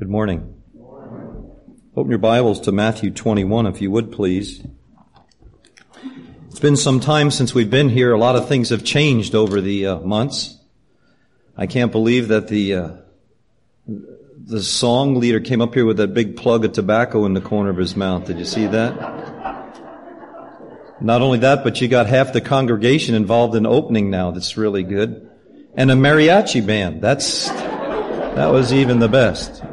Good morning. Open your Bibles to Matthew 21, if you would, please. It's been some time since we've been here. A lot of things have changed over the months. I can't believe that the song leader came up here with that big plug of tobacco in the corner of his mouth. Did you see that? Not only that, but you got half the congregation involved in opening now. That's really good. And a mariachi band. That was even the best.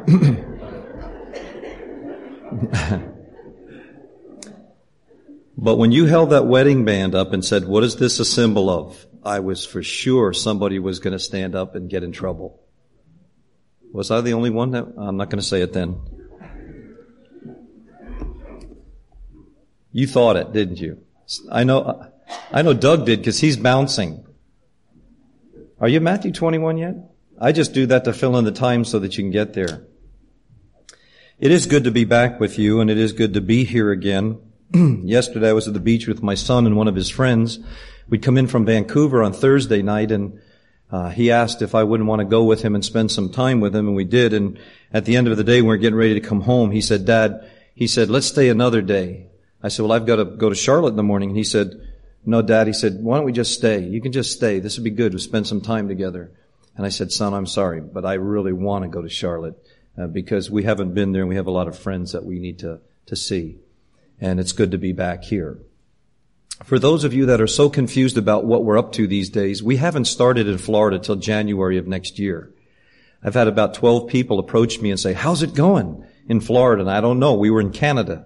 But when you held that wedding band up and said, "What is this a symbol of?" I was for sure somebody was going to stand up and get in trouble. Was I the only one? I'm not going to say it then. You thought it, didn't you? I know Doug did because he's bouncing. Are you Matthew 21 yet? I just do that to fill in the time so that you can get there. It is good to be back with you, and it is good to be here again. Yesterday I was at the beach with my son and one of his friends. We'd come in from Vancouver on Thursday night, and he asked if I wouldn't want to go with him and spend some time with him, and we did. And at the end of the day, when we were getting ready to come home, he said, "Dad," he said, "let's stay another day." I said, "Well, I've got to go to Charlotte in the morning." And he said, "No, Dad," he said, "why don't we just stay? You can just stay. This would be good. We'll spend some time together." And I said, "Son, I'm sorry, but I really want to go to Charlotte because we haven't been there and we have a lot of friends that we need to see. And it's good to be back here." For those of you that are so confused about what we're up to these days, we haven't started in Florida till January of next year. I've had about 12 people approach me and say, "How's it going in Florida?" And I don't know. We were in Canada.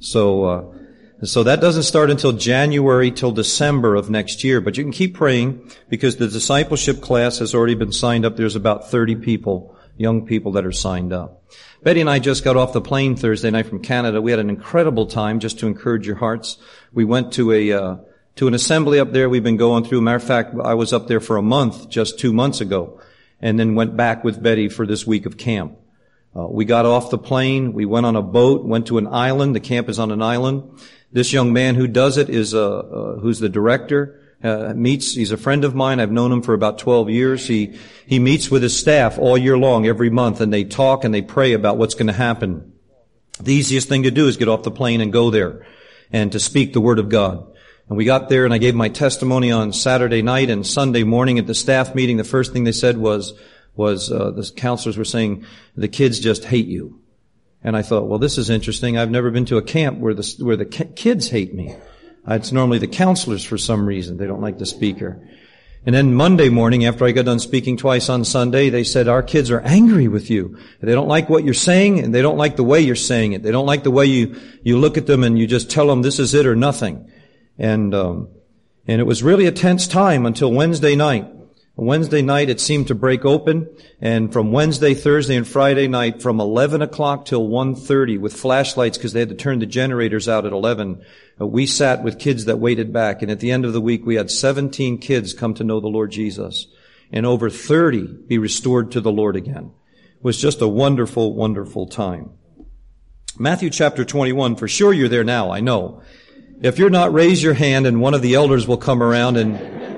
So that doesn't start until January till December of next year. But you can keep praying because the discipleship class has already been signed up. There's about 30 people, young people that are signed up. Betty and I just got off the plane Thursday night from Canada. We had an incredible time, just to encourage your hearts. We went to an assembly up there we've been going through. Matter of fact, I was up there for a month just 2 months ago, and then went back with Betty for this week of camp. We got off the plane. We went on a boat, went to an island. The camp is on an island. This young man who does it is who's the director. He's a friend of mine. I've known him for about 12 years. He meets with his staff all year long, every month, and they talk and they pray about what's going to happen. The easiest thing to do is get off the plane and go there and to speak the Word of God. And we got there and I gave my testimony on Saturday night, and Sunday morning at the staff meeting, the first thing they said was the counselors were saying, "The kids just hate you." And I thought, well, this is interesting. I've never been to a camp where the kids hate me. It's normally the counselors for some reason. They don't like the speaker. And then Monday morning, after I got done speaking twice on Sunday, they said, "Our kids are angry with you. They don't like what you're saying, and they don't like the way you're saying it. They don't like the way you look at them and you just tell them this is it or nothing." And it was really a tense time until Wednesday night. Wednesday night, it seemed to break open, and from Wednesday, Thursday, and Friday night, from 11 o'clock till 1:30, with flashlights because they had to turn the generators out at 11, we sat with kids that waited back, and at the end of the week, we had 17 kids come to know the Lord Jesus, and over 30 be restored to the Lord again. It was just a wonderful, wonderful time. Matthew chapter 21, for sure you're there now, I know. If you're not, raise your hand, and one of the elders will come around and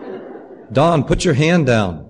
Don, put your hand down.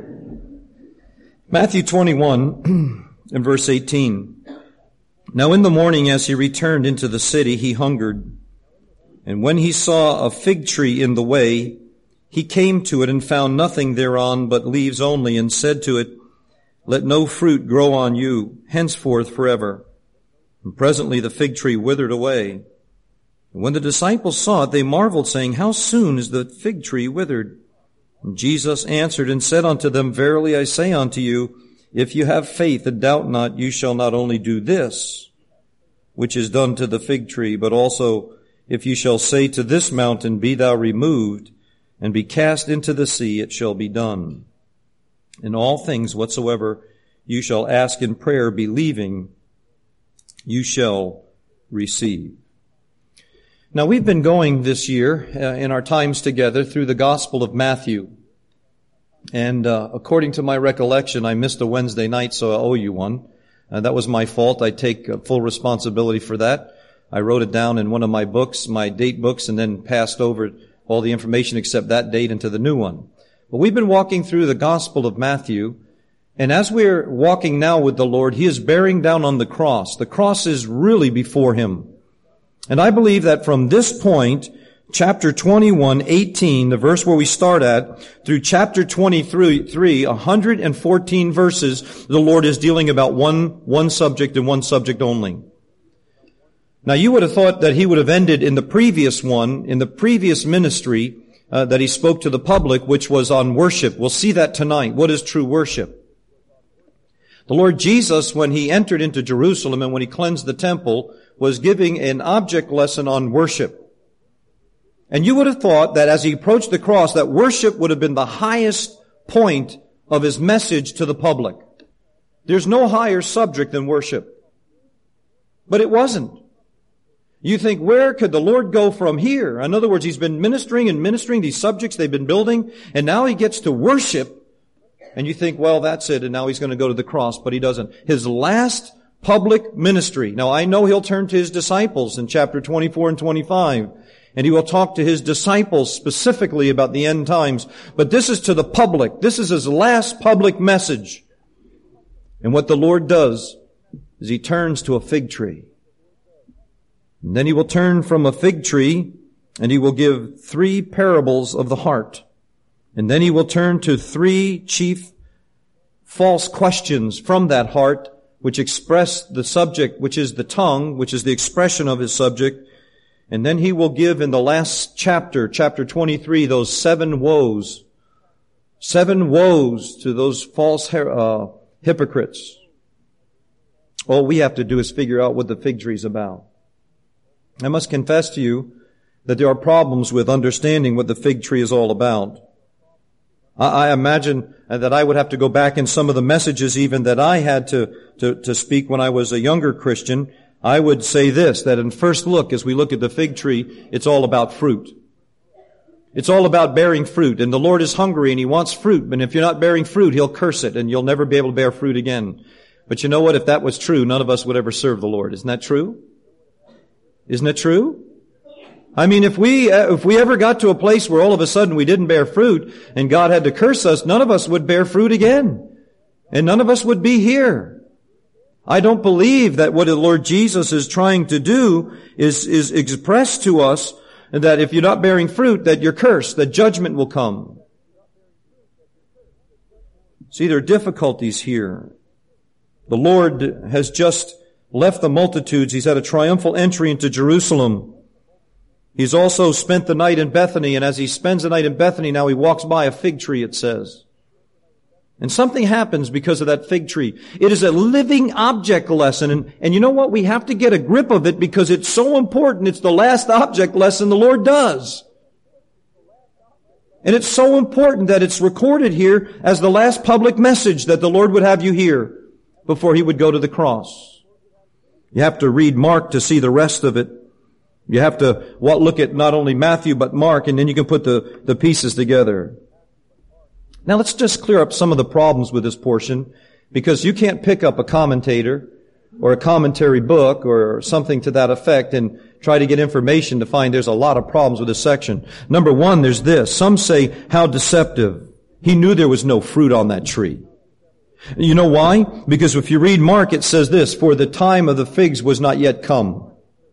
Matthew 21 and verse 18. Now in the morning as he returned into the city, he hungered. And when he saw a fig tree in the way, he came to it and found nothing thereon but leaves only, and said to it, "Let no fruit grow on you henceforth forever." And presently the fig tree withered away. And when the disciples saw it, they marveled, saying, "How soon is the fig tree withered?" And Jesus answered and said unto them, "Verily I say unto you, if you have faith and doubt not, you shall not only do this, which is done to the fig tree, but also if you shall say to this mountain, Be thou removed, and be cast into the sea, it shall be done. In all things whatsoever you shall ask in prayer, believing, you shall receive." Now, we've been going this year in our times together through the Gospel of Matthew. And according to my recollection, I missed a Wednesday night, so I owe you one. That was my fault. I take full responsibility for that. I wrote it down in one of my books, my date books, and then passed over all the information except that date into the new one. But we've been walking through the Gospel of Matthew, And as we're walking now with the Lord, He is bearing down on the cross. The cross is really before Him. And I believe that from this point, chapter 21, 18, the verse where we start at, through chapter 23, 114 verses, the Lord is dealing about one subject and one subject only. Now you would have thought that He would have ended in the previous one, in the previous ministry, that He spoke to the public, which was on worship. We'll see that tonight. What is true worship? The Lord Jesus, when He entered into Jerusalem and when He cleansed the temple, was giving an object lesson on worship. And you would have thought that as He approached the cross, that worship would have been the highest point of His message to the public. There's no higher subject than worship. But it wasn't. You think, where could the Lord go from here? In other words, He's been ministering these subjects they've been building, and now He gets to worship. And you think, well, that's it, and now He's going to go to the cross, but He doesn't. His last public ministry. Now, I know He'll turn to His disciples in chapter 24 and 25, and He will talk to His disciples specifically about the end times. But this is to the public. This is His last public message. And what the Lord does is He turns to a fig tree. And then He will turn from a fig tree, and He will give 3 parables of the heart. And then He will turn to 3 chief false questions from that heart, which express the subject, which is the tongue, which is the expression of His subject. And then He will give in the last chapter, chapter 23, those 7 woes. 7 woes to those false hypocrites. All we have to do is figure out what the fig tree is about. I must confess to you that there are problems with understanding what the fig tree is all about. I imagine that I would have to go back in some of the messages even that I had to speak when I was a younger Christian. I would say this, that in first look, as we look at the fig tree, it's all about fruit. It's all about bearing fruit. And the Lord is hungry and He wants fruit. But if you're not bearing fruit, He'll curse it and you'll never be able to bear fruit again. But you know what? If that was true, none of us would ever serve the Lord. Isn't that true? Isn't it true? I mean, if we ever got to a place where all of a sudden we didn't bear fruit and God had to curse us, none of us would bear fruit again. And none of us would be here. I don't believe that what the Lord Jesus is trying to do is express to us that if you're not bearing fruit, that you're cursed, that judgment will come. See, there are difficulties here. The Lord has just left the multitudes. He's had a triumphal entry into Jerusalem. He's also spent the night in Bethany, and as He spends the night in Bethany, now He walks by a fig tree, it says. And something happens because of that fig tree. It is a living object lesson, and you know what? We have to get a grip of it because it's so important. It's the last object lesson the Lord does. And it's so important that it's recorded here as the last public message that the Lord would have you hear before He would go to the cross. You have to read Mark to see the rest of it. You have to look at not only Matthew but Mark, and then you can put the pieces together. Now let's just clear up some of the problems with this portion, because you can't pick up a commentator or a commentary book or something to that effect and try to get information to find there's a lot of problems with this section. Number one, there's this. Some say, how deceptive. He knew there was no fruit on that tree. You know why? Because if you read Mark, it says this, for the time of the figs was not yet come.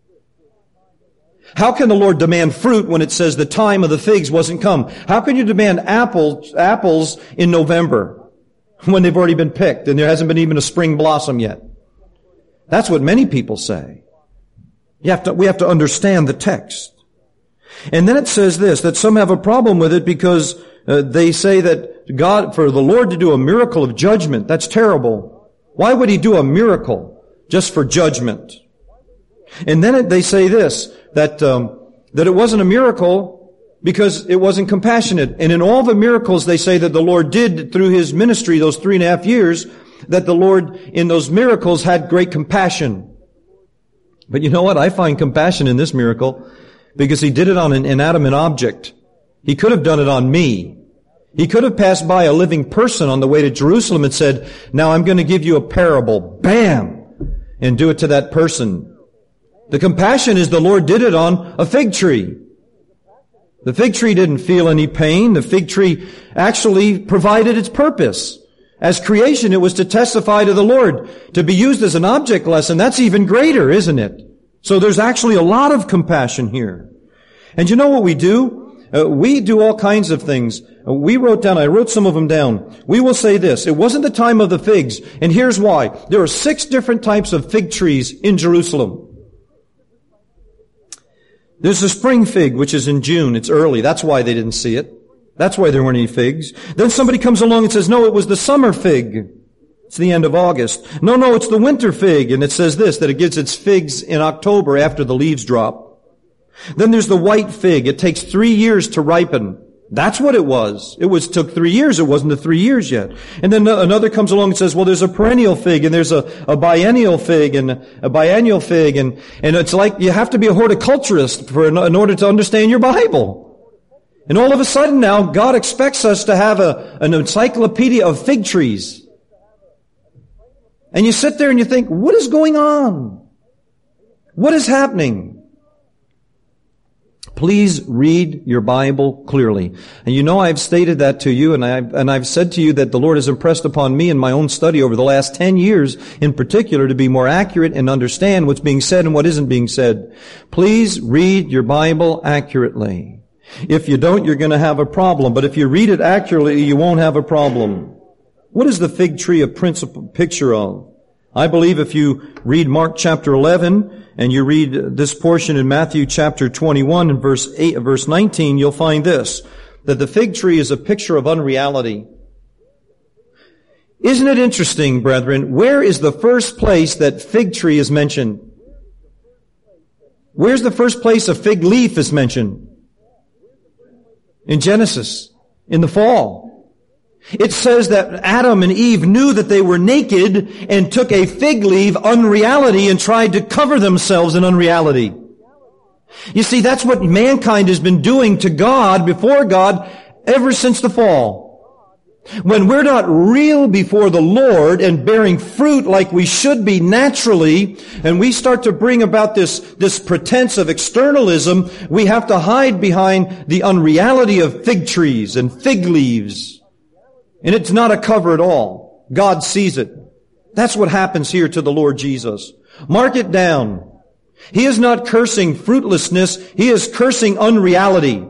How can the Lord demand fruit when it says the time of the figs wasn't come? How can you demand apples in November when they've already been picked and there hasn't been even a spring blossom yet? That's what many people say. We have to understand the text. And then it says this, that some have a problem with it because they say that God, for the Lord to do a miracle of judgment, that's terrible. Why would He do a miracle just for judgment? And then they say this, that it wasn't a miracle because it wasn't compassionate. And in all the miracles they say that the Lord did through His ministry, those 3.5 years, that the Lord in those miracles had great compassion. But you know what? I find compassion in this miracle because He did it on an inanimate object. He could have done it on me. He could have passed by a living person on the way to Jerusalem and said, now I'm going to give you a parable. Bam! And do it to that person. The compassion is the Lord did it on a fig tree. The fig tree didn't feel any pain. The fig tree actually provided its purpose. As creation, it was to testify to the Lord. To be used as an object lesson, that's even greater, isn't it? So there's actually a lot of compassion here. And you know what we do? We do all kinds of things. I wrote some of them down. We will say this: it wasn't the time of the figs, and here's why. There are 6 different types of fig trees in Jerusalem. There's a spring fig, which is in June. It's early. That's why they didn't see it. That's why there weren't any figs. Then somebody comes along and says, no, it was the summer fig. It's the end of August. No, it's the winter fig. And it says this, that it gives its figs in October after the leaves drop. Then there's the white fig. It takes 3 years to ripen. That's what it was. Took 3 years. It wasn't the 3 years yet. And then another comes along and says, well, there's a perennial fig and there's a biennial fig and a biennial fig. And it's like you have to be a horticulturist in order to understand your Bible. And all of a sudden now, God expects us to have an encyclopedia of fig trees. And you sit there and you think, what is going on? What is happening? Please read your Bible clearly. And you know I've stated that to you, and I've said to you that the Lord has impressed upon me in my own study over the last 10 years in particular to be more accurate and understand what's being said and what isn't being said. Please read your Bible accurately. If you don't, you're going to have a problem. But if you read it accurately, you won't have a problem. What is the fig tree a picture of? I believe if you read Mark chapter 11 and you read this portion in Matthew chapter 21 and verse 19, you'll find this, that the fig tree is a picture of unreality. Isn't it interesting, brethren? Where is the first place that fig tree is mentioned? Where's the first place a fig leaf is mentioned? In Genesis, in the fall. It says that Adam and Eve knew that they were naked and took a fig leaf, unreality, and tried to cover themselves in unreality. You see, that's what mankind has been doing to God, before God, ever since the fall. When we're not real before the Lord and bearing fruit like we should be naturally, and we start to bring about this pretense of externalism, we have to hide behind the unreality of fig trees and fig leaves. And it's not a cover at all. God sees it. That's what happens here to the Lord Jesus. Mark it down. He is not cursing fruitlessness. He is cursing unreality.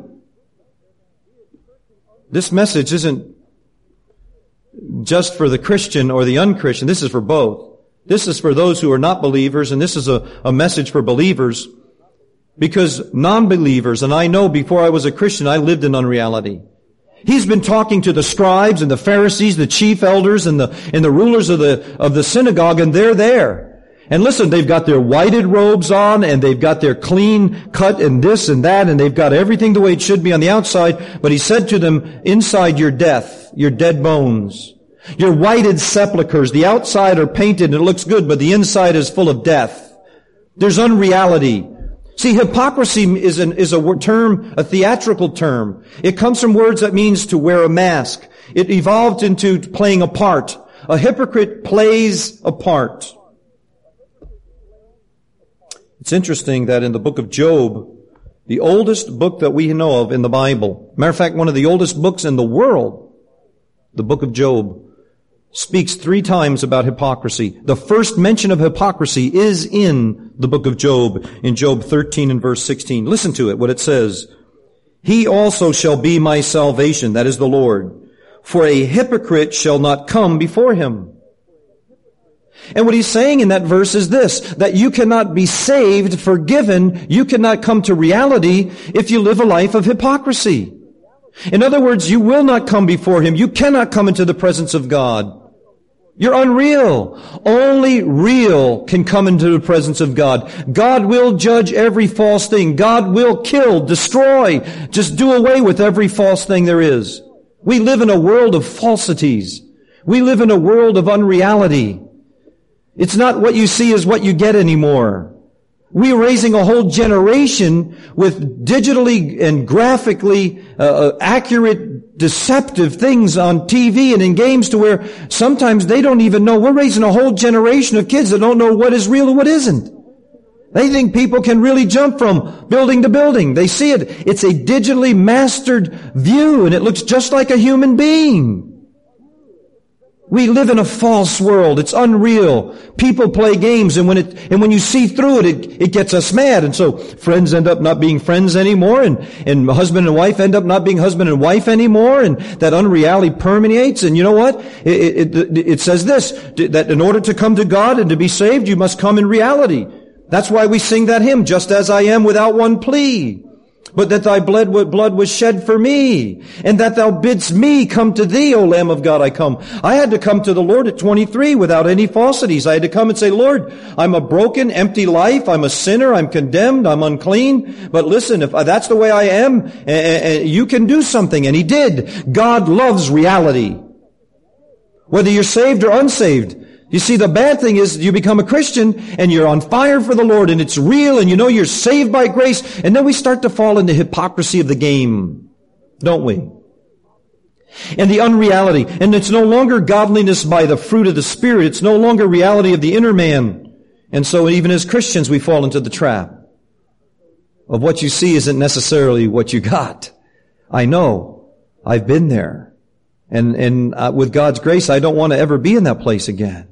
This message isn't just for the Christian or the unchristian. This is for both. This is for those who are not believers, and this is a message for believers. Because non-believers, and I know before I was a Christian, I lived in unreality. He's been talking to the scribes and the Pharisees, the chief elders and the rulers of the synagogue, and they're there. And listen, they've got their whited robes on, and they've got their clean cut and this and that, and they've got everything the way it should be on the outside. But he said to them, inside your death, your dead bones, your whited sepulchres, the outside are painted and it looks good, but the inside is full of death. There's unreality. See, hypocrisy is a term, a theatrical term. It comes from words that means to wear a mask. It evolved into playing a part. A hypocrite plays a part. It's interesting that in the book of Job, the oldest book that we know of in the Bible, matter of fact, one of the oldest books in the world, the book of Job, speaks 3 times about hypocrisy. The first mention of hypocrisy is in the book of Job, in Job 13 and verse 16. Listen to it, what it says. He also shall be my salvation, that is the Lord, for a hypocrite shall not come before him. And what he's saying in that verse is this, that you cannot be saved, forgiven, you cannot come to reality if you live a life of hypocrisy. In other words, you will not come before him. You cannot come into the presence of God. You're unreal. Only real can come into the presence of God. God will judge every false thing. God will kill, destroy, just do away with every false thing there is. We live in a world of falsities. We live in a world of unreality. It's not what you see is what you get anymore. We're raising a whole generation with digitally and graphically accurate, deceptive things on TV and in games to where sometimes they don't even know. We're raising a whole generation of kids that don't know what is real and what isn't. They think people can really jump from building to building. They see it. It's a digitally mastered view, and it looks just like a human being. We live in a false world. It's unreal. People play games, and when you see through it gets us mad. And so friends end up not being friends anymore, and husband and wife end up not being husband and wife anymore, and that unreality permeates. And you know what? It says this, that in order to come to God and to be saved, you must come in reality. That's why we sing that hymn, just as I am without one plea. But that thy blood was shed for me, and that thou bidst me come to thee, O Lamb of God, I come. I had to come to the Lord at 23 without any falsities. I had to come and say, Lord, I'm a broken, empty life. I'm a sinner. I'm condemned. I'm unclean. But listen, if that's the way I am, you can do something. And he did. God loves reality. Whether you're saved or unsaved. You see, the bad thing is you become a Christian and you're on fire for the Lord and it's real and you know you're saved by grace, and then we start to fall into hypocrisy of the game, don't we? And the unreality. And it's no longer godliness by the fruit of the Spirit. It's no longer reality of the inner man. And so even as Christians, we fall into the trap of what you see isn't necessarily what you got. I know. I've been there. And with God's grace, I don't want to ever be in that place again.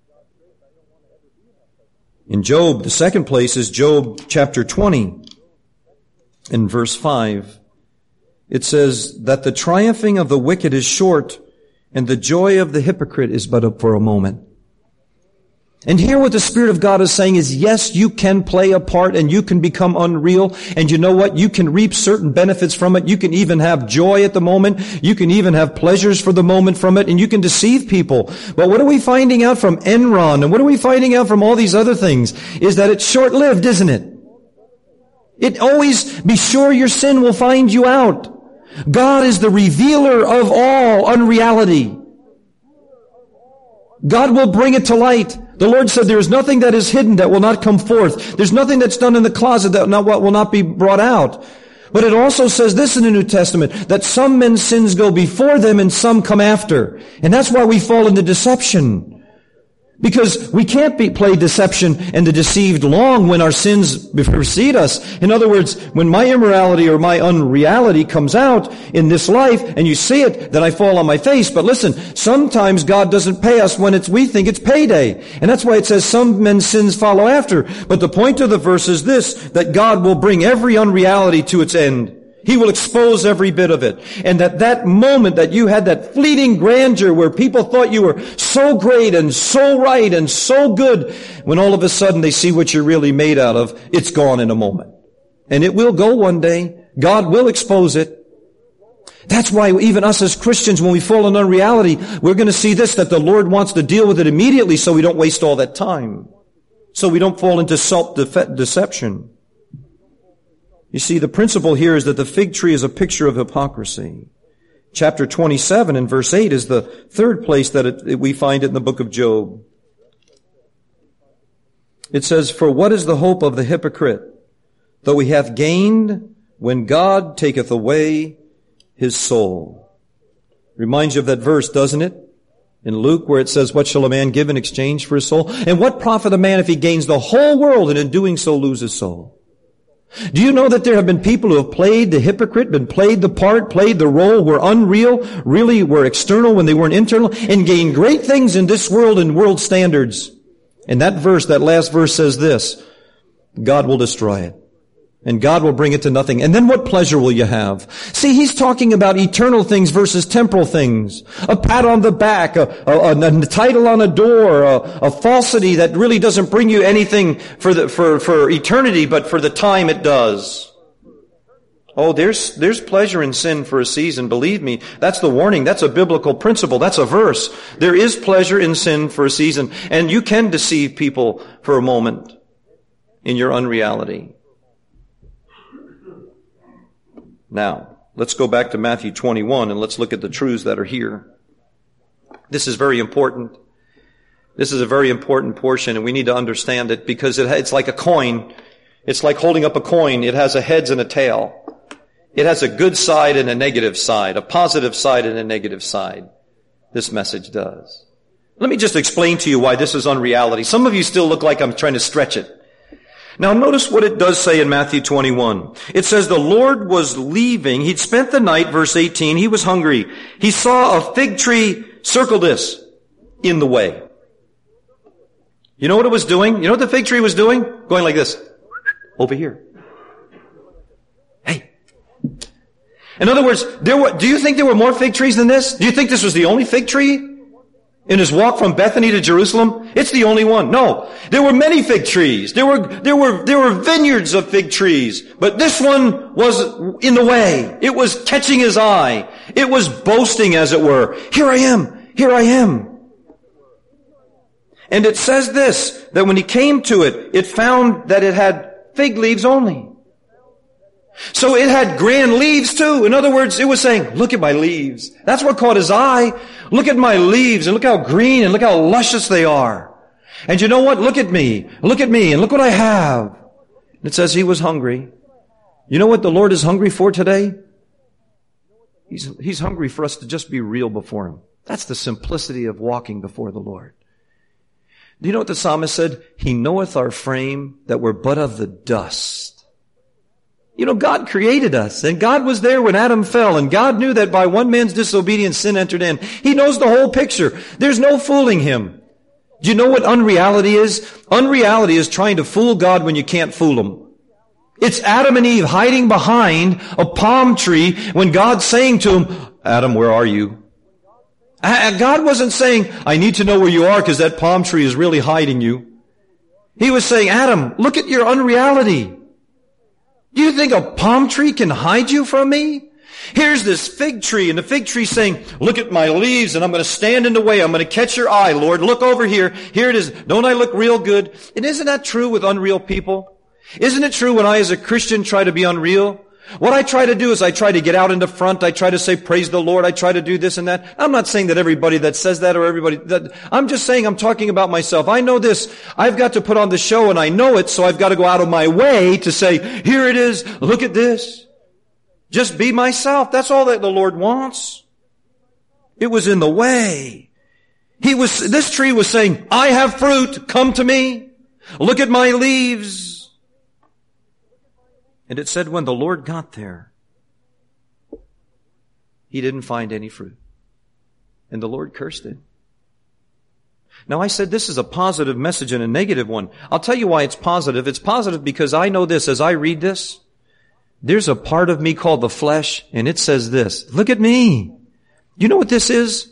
In Job, the second place is Job chapter 20 in verse 5. It says that the triumphing of the wicked is short and the joy of the hypocrite is but for a moment. And here what the Spirit of God is saying is, yes, you can play a part and you can become unreal. And you know what? You can reap certain benefits from it. You can even have joy at the moment. You can even have pleasures for the moment from it. And you can deceive people. But what are we finding out from Enron? And what are we finding out from all these other things? Is that it's short-lived, isn't it? It always, be sure your sin will find you out. God is the revealer of all unreality. God will bring it to light. The Lord said there is nothing that is hidden that will not come forth. There's nothing that's done in the closet that will not be brought out. But it also says this in the New Testament, that some men's sins go before them and some come after. And that's why we fall into deception. Because we can't play deception and the deceived long when our sins precede us. In other words, when my immorality or my unreality comes out in this life and you see it, then I fall on my face. But listen, sometimes God doesn't pay us when we think it's payday. And that's why it says some men's sins follow after. But the point of the verse is this, that God will bring every unreality to its end. He will expose every bit of it. And that moment that you had that fleeting grandeur where people thought you were so great and so right and so good, when all of a sudden they see what you're really made out of, it's gone in a moment. And it will go one day. God will expose it. That's why even us as Christians, when we fall in unreality, we're going to see this, that the Lord wants to deal with it immediately so we don't waste all that time. So we don't fall into self-deception. You see, the principle here is that the fig tree is a picture of hypocrisy. Chapter 27 and verse 8 is the third place that we find it in the book of Job. It says, "For what is the hope of the hypocrite, though he hath gained when God taketh away his soul?" Reminds you of that verse, doesn't it? In Luke, where it says, "What shall a man give in exchange for his soul? And what profit a man if he gains the whole world and in doing so lose his soul?" Do you know that there have been people who have played the hypocrite, played the part, played the role, were unreal, really were external when they weren't internal, and gained great things in this world and world standards? And that last verse says this, God will destroy it. And God will bring it to nothing. And then what pleasure will you have? See, he's talking about eternal things versus temporal things. A pat on the back, a title on a door, a falsity that really doesn't bring you anything for eternity, but for the time it does. Oh, there's pleasure in sin for a season. Believe me, that's the warning. That's a biblical principle. That's a verse. There is pleasure in sin for a season. And you can deceive people for a moment in your unreality. Now, let's go back to Matthew 21 and let's look at the truths that are here. This is very important. This is a very important portion and we need to understand it because it's like a coin. It's like holding up a coin. It has a heads and a tail. It has a good side and a negative side, a positive side and a negative side. This message does. Let me just explain to you why this is unreality. Some of you still look like I'm trying to stretch it. Now notice what it does say in Matthew 21. It says the Lord was leaving. He'd spent the night, verse 18. He was hungry. He saw a fig tree, circle this, in the way. You know what it was doing? You know what the fig tree was doing? Going like this. Over here. Hey. In other words, do you think there were more fig trees than this? Do you think this was the only fig tree in his walk from Bethany to Jerusalem? It's the only one. No. There were many fig trees. There were vineyards of fig trees. But this one was in the way. It was catching his eye. It was boasting, as it were. Here I am. Here I am. And it says this, that when he came to it, it found that it had fig leaves only. So it had grand leaves too. In other words, it was saying, look at my leaves. That's what caught his eye. Look at my leaves and look how green and look how luscious they are. And you know what? Look at me, and look what I have. It says he was hungry. You know what the Lord is hungry for today? He's hungry for us to just be real before Him. That's the simplicity of walking before the Lord. Do you know what the psalmist said? He knoweth our frame, that we're but of the dust. You know, God created us, and God was there when Adam fell, and God knew that by one man's disobedience, sin entered in. He knows the whole picture. There's no fooling Him. Do you know what unreality is? Unreality is trying to fool God when you can't fool Him. It's Adam and Eve hiding behind a palm tree when God's saying to them, Adam, where are you? God wasn't saying, I need to know where you are because that palm tree is really hiding you. He was saying, Adam, look at your unreality. Do you think a palm tree can hide you from me? Here's this fig tree, and the fig tree saying, look at my leaves, and I'm going to stand in the way. I'm going to catch your eye, Lord. Look over here. Here it is. Don't I look real good? And isn't that true with unreal people? Isn't it true when I, as a Christian, try to be unreal? What I try to do is I try to get out in the front. I try to say, praise the Lord. I try to do this and that. I'm not saying that everybody that says that or everybody that, I'm just saying I'm talking about myself. I know this. I've got to put on the show and I know it, so I've got to go out of my way to say, here it is. Look at this. Just be myself. That's all that the Lord wants. It was in the way. This tree was saying, I have fruit. Come to me. Look at my leaves. And it said when the Lord got there, He didn't find any fruit. And the Lord cursed it. Now I said this is a positive message and a negative one. I'll tell you why it's positive. It's positive because I know this. As I read this, there's a part of me called the flesh, and it says this. Look at me. You know what this is?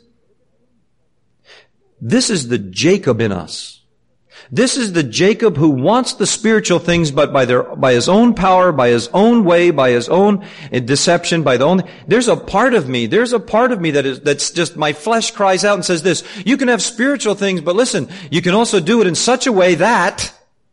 This is the Jacob in us. This is the Jacob who wants the spiritual things, but by his own power, by his own way, by his own deception, there's a part of me that's just, my flesh cries out and says this, you can have spiritual things, but listen, you can also do it in such a way that,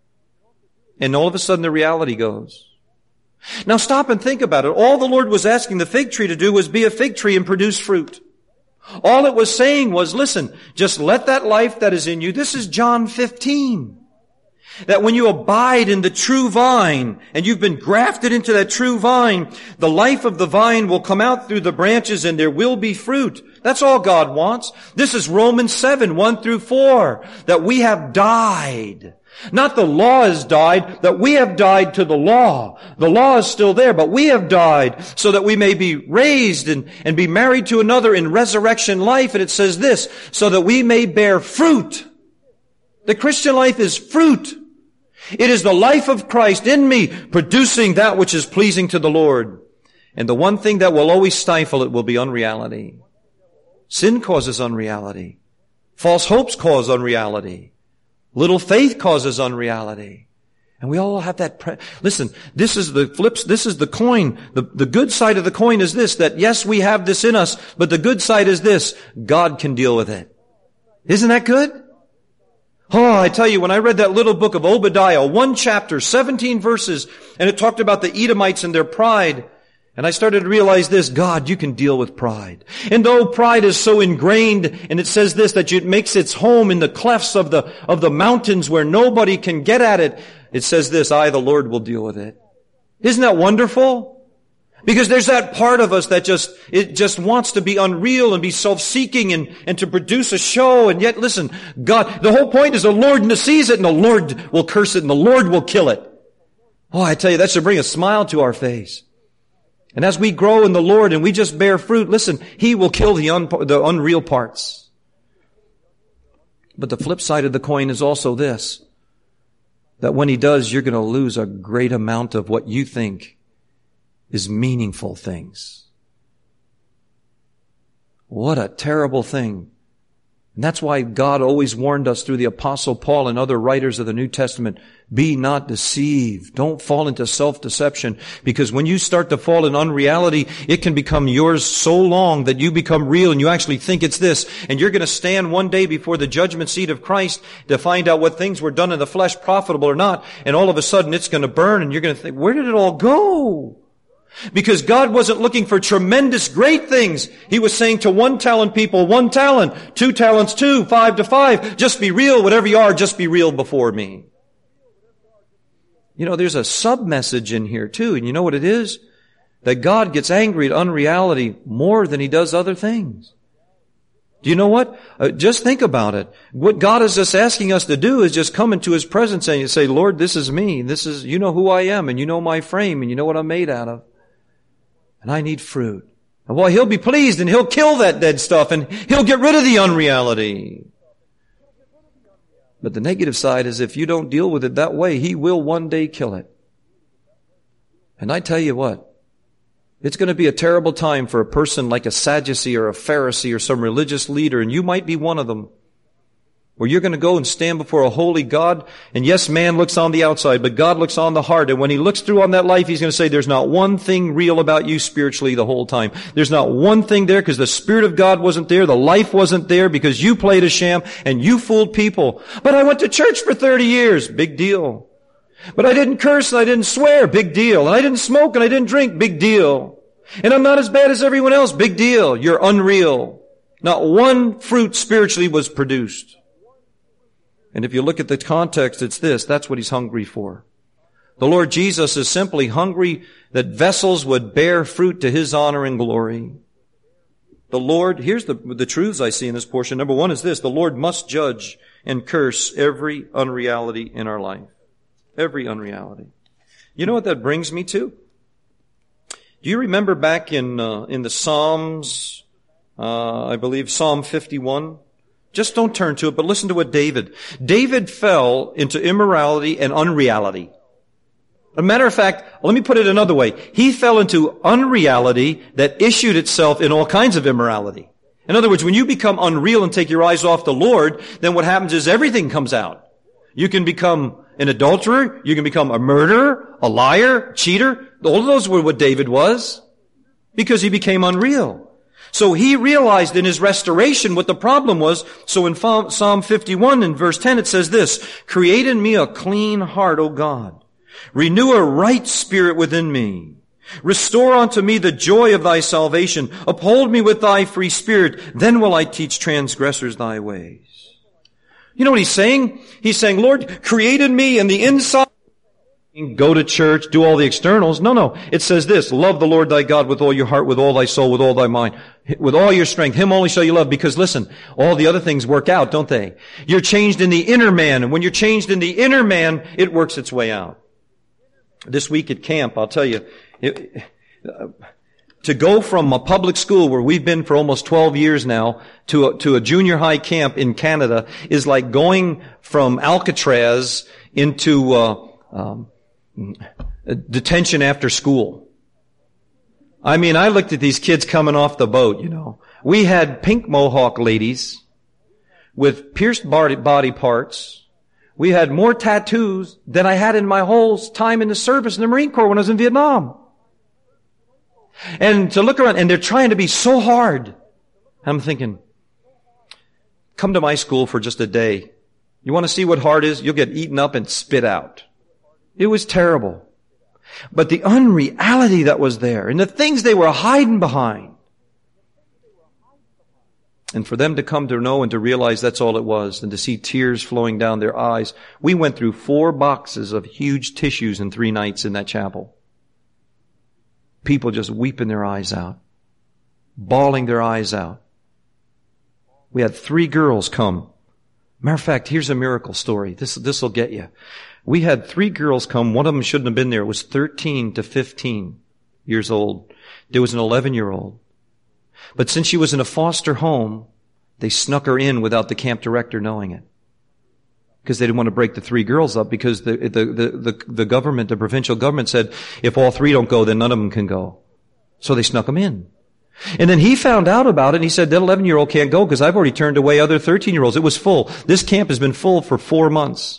and all of a sudden the reality goes. Now stop and think about it. All the Lord was asking the fig tree to do was be a fig tree and produce fruit. All it was saying was, listen, just let that life that is in you, this is John 15, that when you abide in the true vine and you've been grafted into that true vine, the life of the vine will come out through the branches and there will be fruit. That's all God wants. This is Romans 7, 1 through 4, that we have died. Not the law has died, that we have died to the law. The law is still there, but we have died so that we may be raised and be married to another in resurrection life. And it says this, so that we may bear fruit. The Christian life is fruit. It is the life of Christ in me, producing that which is pleasing to the Lord. And the one thing that will always stifle it will be unreality. Sin causes unreality. False hopes cause unreality. Little faith causes unreality. And we all have that. Listen, this is the coin. The good side of the coin is this, that yes, we have this in us, but the good side is this, God can deal with it. Isn't that good? Oh, I tell you, when I read that little book of Obadiah, 1 chapter, 17 verses, and it talked about the Edomites and their pride, and I started to realize this, God, you can deal with pride. And though pride is so ingrained, and it says this, that it makes its home in the clefts of the mountains where nobody can get at it, it says this, I, the Lord, will deal with it. Isn't that wonderful? Because there's that part of us that just wants to be unreal and be self-seeking and to produce a show. And yet, listen, God, the whole point is the Lord sees it and the Lord will curse it and the Lord will kill it. Oh, I tell you, that should bring a smile to our face. And as we grow in the Lord and we just bear fruit, listen, He will kill the unreal parts. But the flip side of the coin is also this, that when he does, you're going to lose a great amount of what you think is meaningful things. What a terrible thing. And that's why God always warned us through the Apostle Paul and other writers of the New Testament, be not deceived. Don't fall into self-deception, because when you start to fall in unreality, it can become yours so long that you become real and you actually think it's this. And you're going to stand one day before the judgment seat of Christ to find out what things were done in the flesh, profitable or not. And all of a sudden it's going to burn and you're going to think, where did it all go? Because God wasn't looking for tremendous great things. He was saying to 1 talent people, 1 talent, 2 talents, 2, 5 to 5. Just be real, whatever you are, just be real before me. You know, there's a sub-message in here too, and you know what it is? That God gets angry at unreality more than He does other things. Do you know what? Just think about it. What God is just asking us to do is just come into His presence and say, Lord, this is me. You know who I am, and you know my frame, and you know what I'm made out of. And I need fruit. And well, He'll be pleased and He'll kill that dead stuff and He'll get rid of the unreality. But the negative side is if you don't deal with it that way, He will one day kill it. And I tell you what, it's going to be a terrible time for a person like a Sadducee or a Pharisee or some religious leader, and you might be one of them, where you're going to go and stand before a holy God, and yes, man looks on the outside, but God looks on the heart, and when He looks through on that life, He's going to say, there's not one thing real about you spiritually the whole time. There's not one thing there because the Spirit of God wasn't there, the life wasn't there because you played a sham and you fooled people. But I went to church for 30 years. Big deal. But I didn't curse and I didn't swear. Big deal. And I didn't smoke and I didn't drink. Big deal. And I'm not as bad as everyone else. Big deal. You're unreal. Not one fruit spiritually was produced. And if you look at the context, it's this. That's what He's hungry for. The Lord Jesus is simply hungry that vessels would bear fruit to His honor and glory. The Lord, here's the truths I see in this portion. Number one is this. The Lord must judge and curse every unreality in our life. Every unreality. You know what that brings me to? Do you remember back in the Psalms, I believe Psalm 51? Just don't turn to it, but listen to what David fell into immorality and unreality. As a matter of fact, let me put it another way. He fell into unreality that issued itself in all kinds of immorality. In other words, when you become unreal and take your eyes off the Lord, then what happens is everything comes out. You can become an adulterer, you can become a murderer, a liar, cheater. All of those were what David was, because he became unreal. So he realized in his restoration what the problem was. So in Psalm 51 in verse 10 it says this, create in me a clean heart, O God. Renew a right spirit within me. Restore unto me the joy of thy salvation. Uphold me with thy free spirit. Then will I teach transgressors thy ways. You know what he's saying? He's saying, Lord, create in me in the inside. Go to church, do all the externals. No. It says this, love the Lord thy God with all your heart, with all thy soul, with all thy mind, with all your strength. Him only shall you love. Because listen, all the other things work out, don't they? You're changed in the inner man. And when you're changed in the inner man, it works its way out. This week at camp, I'll tell you, to go from a public school where we've been for almost 12 years now to a junior high camp in Canada is like going from Alcatraz into detention after school. I mean, I looked at these kids coming off the boat, you know. We had pink mohawk ladies with pierced body parts. We had more tattoos than I had in my whole time in the service in the Marine Corps when I was in Vietnam. And to look around, and they're trying to be so hard. I'm thinking, come to my school for just a day. You want to see what hard is? You'll get eaten up and spit out. It was terrible. But the unreality that was there and the things they were hiding behind. And for them to come to know and to realize that's all it was and to see tears flowing down their eyes. We went through 4 boxes of huge tissues in 3 nights in that chapel. People just weeping their eyes out. Bawling their eyes out. We had 3 girls come. Matter of fact, here's a miracle story. This will get you. We had 3 girls come. One of them shouldn't have been there. It was 13 to 15 years old. There was an 11-year-old. But since she was in a foster home, They snuck her in without the camp director knowing it. Because they didn't want to break the 3 girls up, because the government, the provincial government said, if all 3 don't go, then none of them can go. So they snuck them in. And then he found out about it, and he said, that 11-year-old can't go because I've already turned away other 13-year-olds. It was full. This camp has been full for 4 months.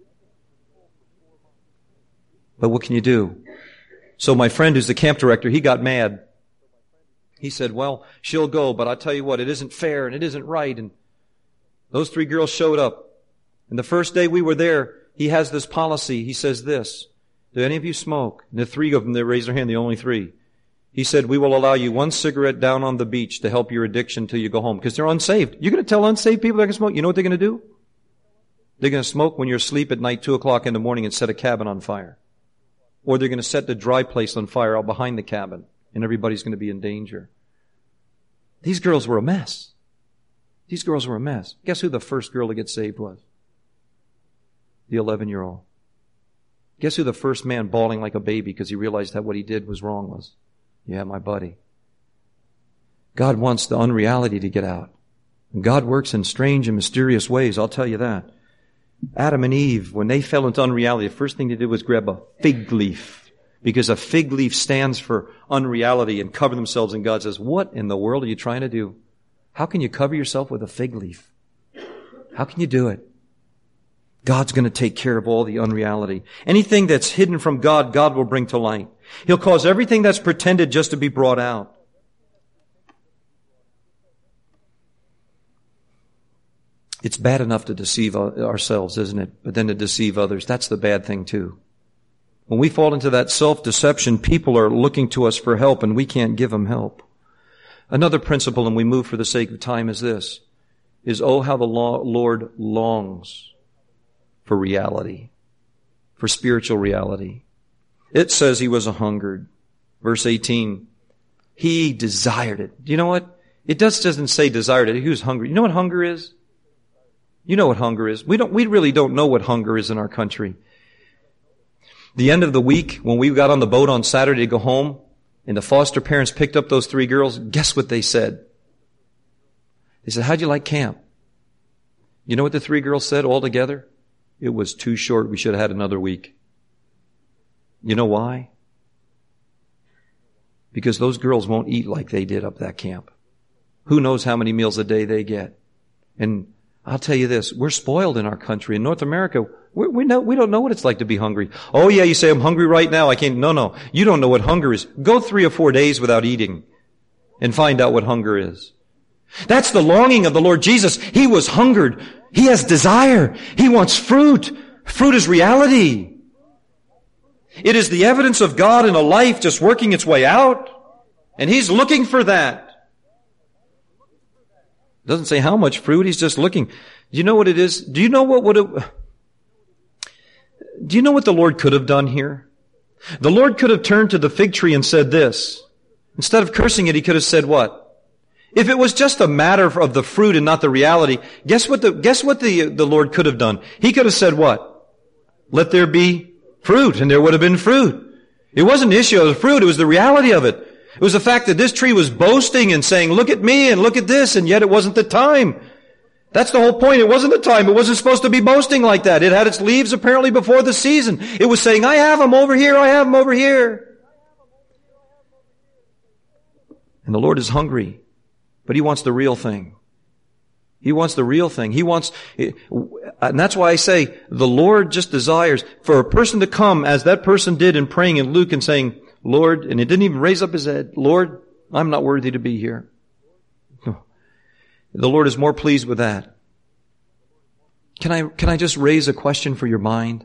But what can you do? So my friend who's the camp director, he got mad. He said, well, she'll go, but I'll tell you what, it isn't fair and it isn't right. And those 3 girls showed up. And the first day we were there, he has this policy. He says this, do any of you smoke? And the 3 of them, they raised their hand, the only 3. He said, we will allow you 1 cigarette down on the beach to help your addiction till you go home. Because they're unsaved. You're going to tell unsaved people they can smoke? You know what they're going to do? They're going to smoke when you're asleep at night, 2 o'clock in the morning, and set a cabin on fire. Or they're going to set the dry place on fire out behind the cabin. And everybody's going to be in danger. These girls were a mess. These girls were a mess. Guess who the first girl to get saved was? The 11-year-old. Guess who the first man bawling like a baby because he realized that what he did was wrong was? Yeah, my buddy. God wants the unreality to get out. And God works in strange and mysterious ways, I'll tell you that. Adam and Eve, when they fell into unreality, the first thing they did was grab a fig leaf. Because a fig leaf stands for unreality, and cover themselves, and God says, what in the world are you trying to do? How can you cover yourself with a fig leaf? How can you do it? God's going to take care of all the unreality. Anything that's hidden from God, God will bring to light. He'll cause everything that's pretended just to be brought out. It's bad enough to deceive ourselves, isn't it? But then to deceive others, that's the bad thing too. When we fall into that self-deception, people are looking to us for help and we can't give them help. Another principle, and we move for the sake of time, is this, is oh, how the Lord longs for reality, for spiritual reality. It says he was a hungered. Verse 18, he desired it. Do you know what? It doesn't say desired it. He was hungry. You know what hunger is? You know what hunger is. We really don't know what hunger is in our country. The end of the week, when we got on the boat on Saturday to go home, and the foster parents picked up those 3 girls, guess what they said? They said, how'd you like camp? You know what the 3 girls said all together? It was too short. We should have had another week. You know why? Because those girls won't eat like they did up that camp. Who knows how many meals a day they get? And I'll tell you this, we're spoiled in our country. In North America, we don't know what it's like to be hungry. Oh yeah, you say, I'm hungry right now. I can't. No. You don't know what hunger is. Go 3 or 4 days without eating and find out what hunger is. That's the longing of the Lord Jesus. He was hungered. He has desire. He wants fruit. Fruit is reality. It is the evidence of God in a life just working its way out. And He's looking for that. Doesn't say how much fruit. He's just looking. Do you know what it is? Do you know what the Lord could have done here? The Lord could have turned to the fig tree and said this. Instead of cursing it, He could have said what? If it was just a matter of the fruit and not the reality, guess what the Lord could have done? He could have said what? Let there be fruit, and there would have been fruit. It wasn't the issue of the fruit, it was the reality of it. It was the fact that this tree was boasting and saying, look at me and look at this, and yet it wasn't the time. That's the whole point. It wasn't the time. It wasn't supposed to be boasting like that. It had its leaves apparently before the season. It was saying, I have them over here, I have them over here. And the Lord is hungry, but He wants the real thing. He wants the real thing. And that's why I say the Lord just desires for a person to come as that person did in praying in Luke and saying, Lord, and it didn't even raise up his head, Lord, I'm not worthy to be here. The Lord is more pleased with that. Can I just raise a question for your mind?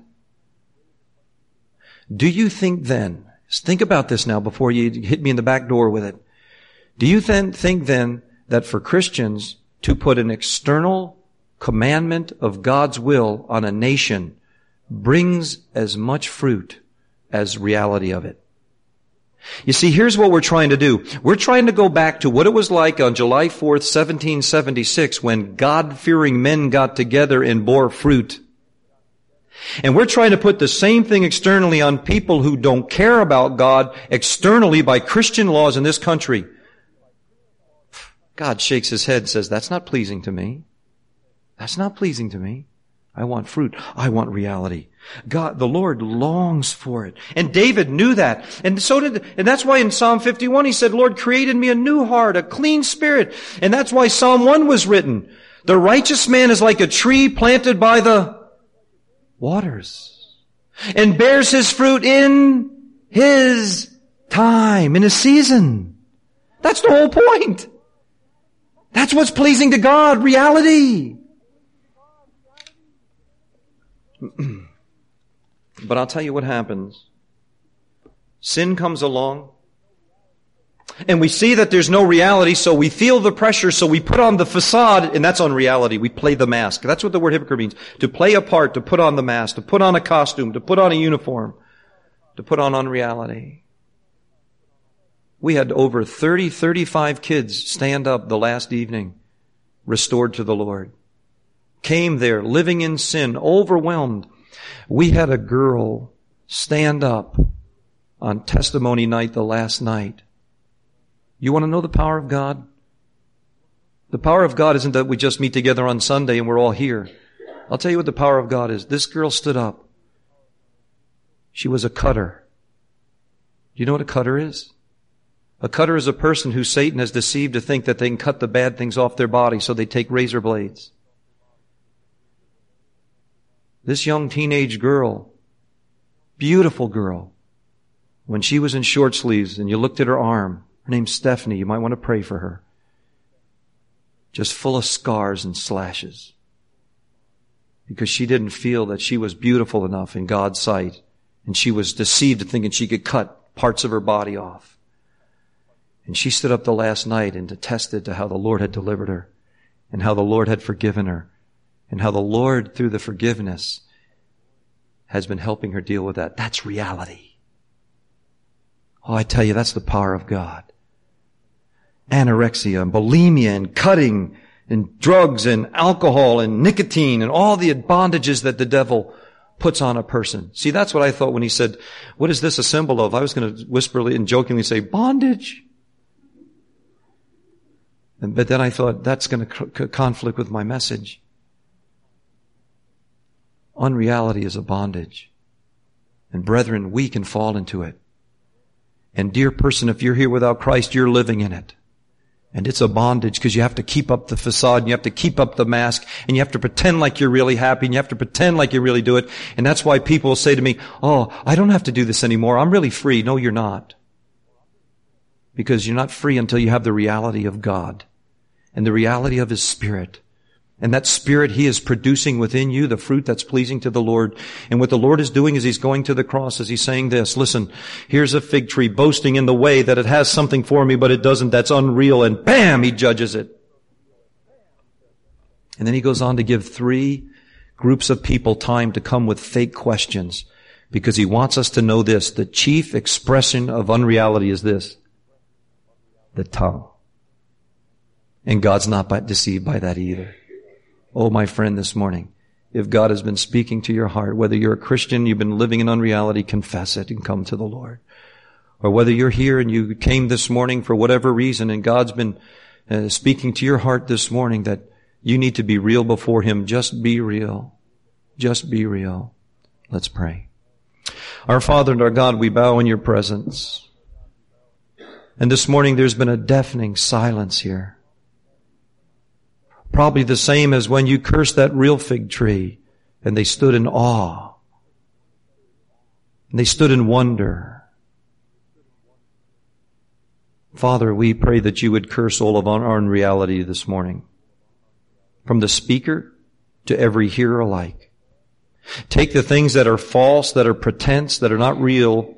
Do you think then, think about this now before you hit me in the back door with it. Do you think then that for Christians to put an external commandment of God's will on a nation brings as much fruit as reality of it? You see, here's what we're trying to do. We're trying to go back to what it was like on July 4th, 1776, when God-fearing men got together and bore fruit. And we're trying to put the same thing externally on people who don't care about God externally by Christian laws in this country. God shakes his head and says, that's not pleasing to me. That's not pleasing to me. I want fruit. I want reality. God, the Lord longs for it. And David knew that. And that's why in Psalm 51 he said, Lord, create in me a new heart, a clean spirit. And that's why Psalm 1 was written. The righteous man is like a tree planted by the waters and bears his fruit in his time, in his season. That's the whole point. That's what's pleasing to God, reality. But I'll tell you what happens. Sin comes along, and we see that there's no reality, so we feel the pressure, so we put on the facade, and that's unreality. We play the mask. That's what the word hypocrite means. To play a part, to put on the mask, to put on a costume, to put on a uniform, to put on unreality. We had over 35 kids stand up the last evening, restored to the Lord. Came there, living in sin, overwhelmed. We had a girl stand up on testimony night the last night. You want to know the power of God? The power of God isn't that we just meet together on Sunday and we're all here. I'll tell you what the power of God is. This girl stood up. She was a cutter. Do you know what a cutter is? A cutter is a person who Satan has deceived to think that they can cut the bad things off their body, so they take razor blades. This young teenage girl, beautiful girl, when she was in short sleeves and you looked at her arm, her name's Stephanie, you might want to pray for her. Just full of scars and slashes. Because she didn't feel that she was beautiful enough in God's sight. And she was deceived to thinking she could cut parts of her body off. And she stood up the last night and attested to how the Lord had delivered her. And how the Lord had forgiven her. And how the Lord, through the forgiveness, has been helping her deal with that. That's reality. Oh, I tell you, that's the power of God. Anorexia and bulimia and cutting and drugs and alcohol and nicotine and all the bondages that the devil puts on a person. See, that's what I thought when he said, what is this a symbol of? I was going to whisperly and jokingly say, bondage. But then I thought, that's going to conflict with my message. Unreality is a bondage. And brethren, we can fall into it. And dear person, if you're here without Christ, you're living in it. And it's a bondage because you have to keep up the facade and you have to keep up the mask and you have to pretend like you're really happy and you have to pretend like you really do it. And that's why people will say to me, oh, I don't have to do this anymore. I'm really free. No, you're not. Because you're not free until you have the reality of God and the reality of His Spirit. And that Spirit, He is producing within you the fruit that's pleasing to the Lord. And what the Lord is doing is He's going to the cross as He's saying this, listen, here's a fig tree boasting in the way that it has something for me, but it doesn't. That's unreal. And bam, He judges it. And then He goes on to give 3 groups of people time to come with fake questions because He wants us to know this. The chief expression of unreality is this, the tongue. And God's not deceived by that either. Oh, my friend, this morning, if God has been speaking to your heart, whether you're a Christian, you've been living in unreality, confess it and come to the Lord. Or whether you're here and you came this morning for whatever reason and God's been speaking to your heart this morning that you need to be real before Him, just be real. Just be real. Let's pray. Our Father and our God, we bow in your presence. And this morning there's been a deafening silence here. Probably the same as when you cursed that real fig tree and they stood in awe. And they stood in wonder. Father, we pray that you would curse all of our unreality this morning. From the speaker to every hearer alike. Take the things that are false, that are pretense, that are not real,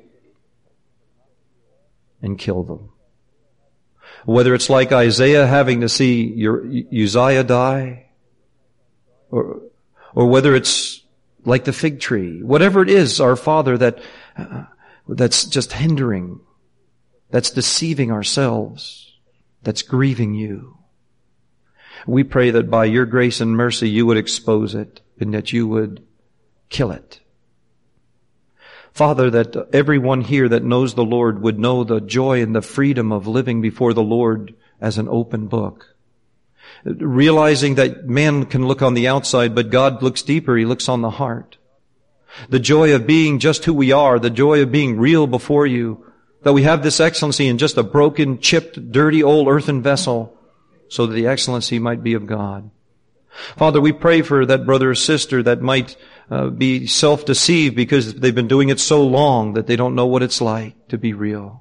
and kill them. Whether it's like Isaiah having to see Uzziah die, or whether it's like the fig tree, whatever it is, our Father, that's just hindering, that's deceiving ourselves, that's grieving you. We pray that by your grace and mercy you would expose it and that you would kill it. Father, that everyone here that knows the Lord would know the joy and the freedom of living before the Lord as an open book. Realizing that man can look on the outside, but God looks deeper. He looks on the heart. The joy of being just who we are, the joy of being real before you, that we have this excellency in just a broken, chipped, dirty old earthen vessel, so that the excellency might be of God. Father, we pray for that brother or sister that might be self-deceived because they've been doing it so long that they don't know what it's like to be real.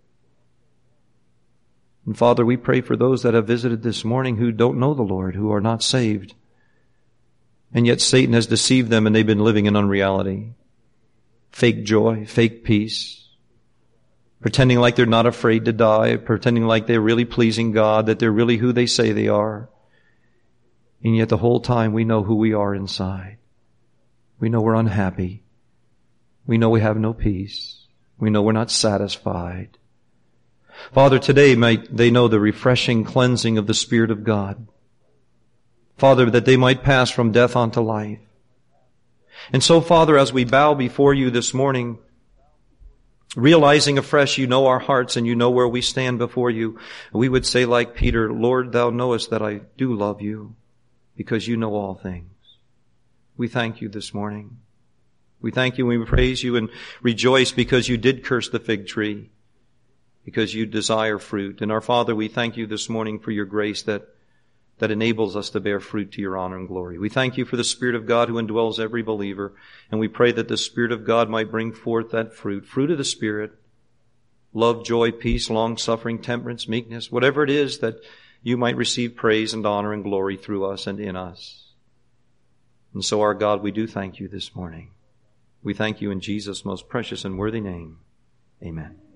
And Father, we pray for those that have visited this morning who don't know the Lord, who are not saved. And yet Satan has deceived them and they've been living in unreality. Fake joy, fake peace. Pretending like they're not afraid to die, pretending like they're really pleasing God, that they're really who they say they are. And yet the whole time we know who we are inside. We know we're unhappy. We know we have no peace. We know we're not satisfied. Father, today might they know the refreshing cleansing of the Spirit of God. Father, that they might pass from death unto life. And so, Father, as we bow before you this morning, realizing afresh you know our hearts and you know where we stand before you, we would say like Peter, Lord, thou knowest that I do love you because you know all things. We thank you this morning. We thank you and we praise you and rejoice because you did curse the fig tree, because you desire fruit. And our Father, we thank you this morning for your grace that enables us to bear fruit to your honor and glory. We thank you for the Spirit of God who indwells every believer. And we pray that the Spirit of God might bring forth that fruit of the Spirit, love, joy, peace, long-suffering, temperance, meekness, whatever it is, that you might receive praise and honor and glory through us and in us. And so, our God, we do thank you this morning. We thank you in Jesus' most precious and worthy name. Amen.